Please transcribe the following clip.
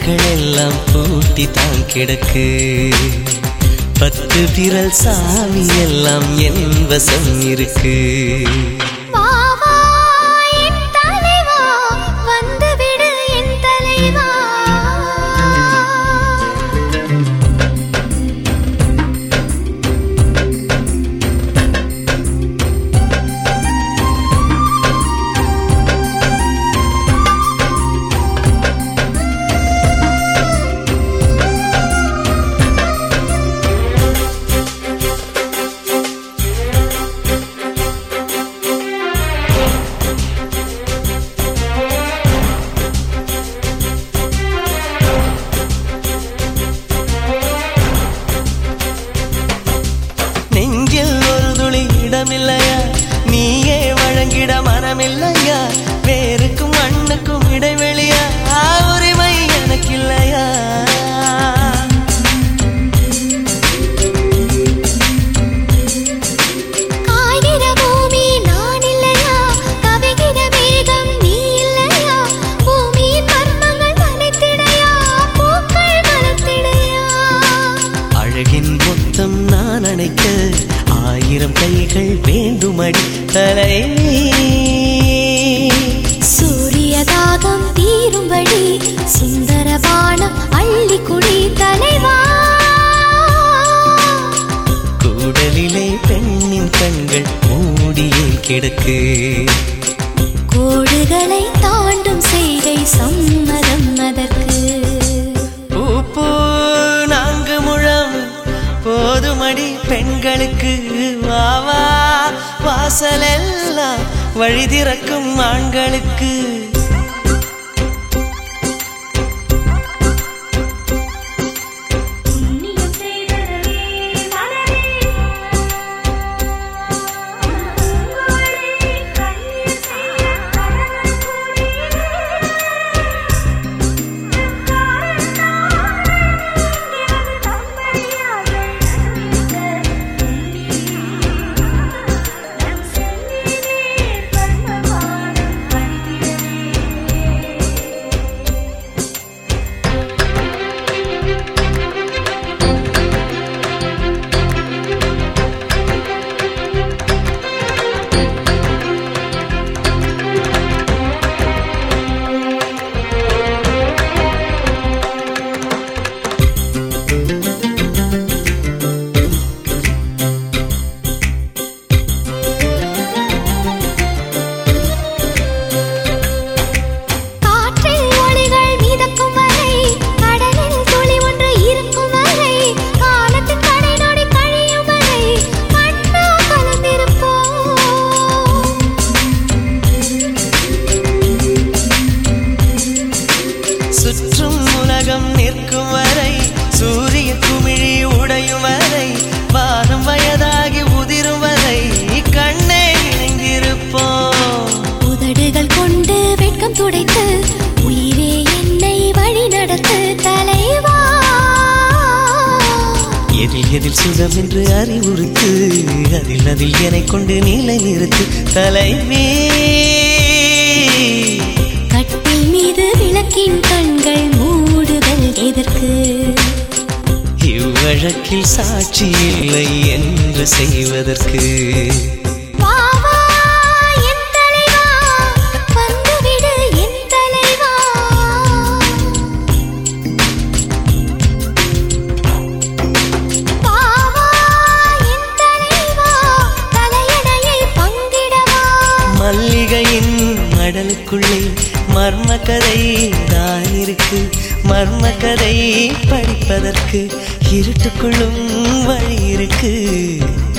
கண்கள் எல்லாம் பூட்டி தான் கிடக்கு. 10 விரல் சாமி எல்லாம் என் வசம் இருக்கு. இடமில்லையா நீயே வழங்கிட மனமில்லையா? வேருக்கும் மண்ணுக்கும் இடைவெளியா? உரிமை எனக்கு இல்லையா? காய்கிற பூமி நான் இல்லையா? கவிகிற மேகம் நீ இல்லையா? பூமியின் மர்மங்கள் மலைத்திடையா? பூக்கள் மலர்த்திடையா? அழகின் மொத்தம் நான் அணைக்க 1000 கைகள் வேண்டுமடி தலைவி. சூரிய தாகம் தீரும்படி சுந்தர பானம் அள்ளி குடி தலைவா. கூடலிலே பெண்ணின் கண்கள் மூடியே கிடக்கு. கோடுகளை தாண்டும் செய்கை சம்மதம் அதற்கு. பூ 4 முழம் போதுமடி பெண்களுக்கு. வாவா வாசலெல்லாம் வழி திறக்கும் ஆண்களுக்கு. சுற்றும் உலகம் நிற்கும் வரை, சூரிய குமிழி உடையும் வரை, வானம் வயதாகி உதிரும் வரை கண்ணே இணைந்திருப்போம். உதடுகள் கொண்டு வெட்கம் துடைத்து உயிரே என்னை வழி நடத்து தலைவா. எதில் சுகம் என்று அறிவுறுத்து, அதில் என்னை கொண்டு நிலை நிறுத்து தலைவி. கட்டில் மீது விளக்கின் கண்கள் மூடுதல் எதற்கு? இவ்வழக்கில் சாட்சி இல்லை என்று செய்வதற்கு. மல்லிகையின் மடலுக்குள்ளே மர்ம கதை தான் இருக்கு. மர்ம கதை படிப்பதற்கு இருட்டுக்குள்ளும் வழி இருக்கு.